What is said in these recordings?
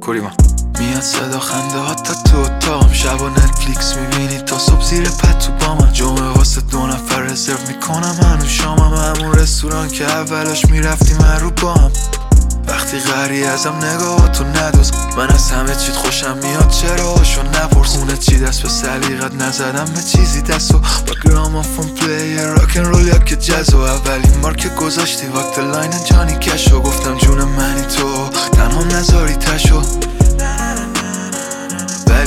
کوریما میاد صدا خنده ها تا تو اتاقم، شبا نتفلیکس میبینی تا صبح زیر پتو با من. جمعه واسه 2 نفر رزرو میکنم هنوز شامم، همون رستوران که اولاش میرفتیم هر رو با هم. وقتی غری ازم نگاه تو ندوز، من از همه چیت خوشم میاد چراشو نپرس. خونه چی دست به سلیقت نزدم به چیزی دستو، با گرامافون پلی راکن رول یا که جزو. اولین بار که گذاشتی وقت لاین جانی کشو، گفتم جون منی تو تنها نذاری تشو، ولی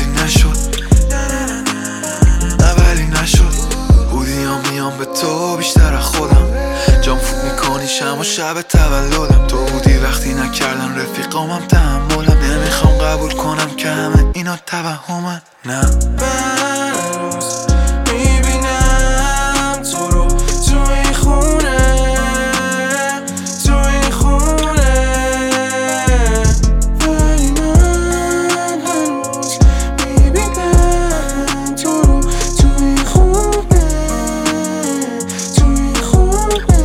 نشد بودی یا میام به تو بیشتر از خودم. جام فوت میکنی شم و شب تولدم، تو بودی وقتی نکردن رفیقامم تحملم. نمیخوام قبول کنم که همه اینا توهمن، نه. من روز میبینم تو رو تو این خونه، تو این خونه، ولی من هنوز میبینم تو رو تو این خونه، تو این خونه.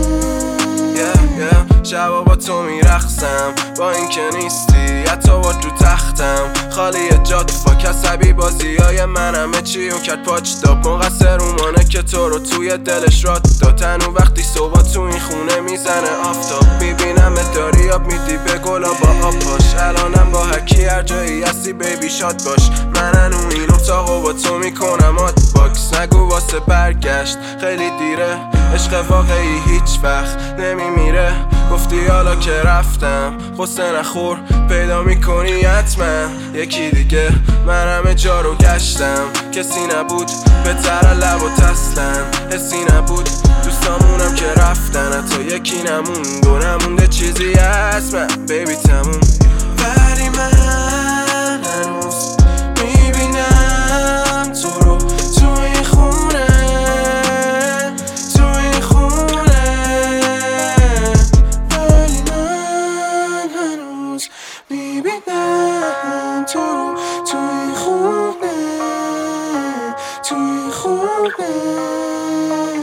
شبا با تو میرخصم با این که نیستی، حتی با تو تختم خالی جات فاک. عصبی بازی های من همه چیو کرد پاچ داب، مقصر اومانه که تو رو توی دلش رات داد. تنو وقتی صبح تو این خونه میزنه آفتاب، میبینم داری آب میدی به گلا با آب پاش. الانم با هکی هر جایی هستی بیبی شاد باش، من هنو این اتاقو با تو میکنم آت باکس. نگو واسه برگشت خیلی دیره، عشق واقعی هیچ وقت نمیمیره. گفتی حالا که رفتم غصه نخور، پیدا میکنی حتما یکی دیگه. من همه جا رو گشتم کسی نبود بهتر لب و تسلن، حسی نبود دوستامونم که رفتن، حتی یکی نموند و نمونده چیزی هست من بیبی تموم. ولی من هنوز میبینم تو رو تو این خونه، تو این خونه، ولی من هنوز میبینم تو رو تو این خونه، تو این خونه.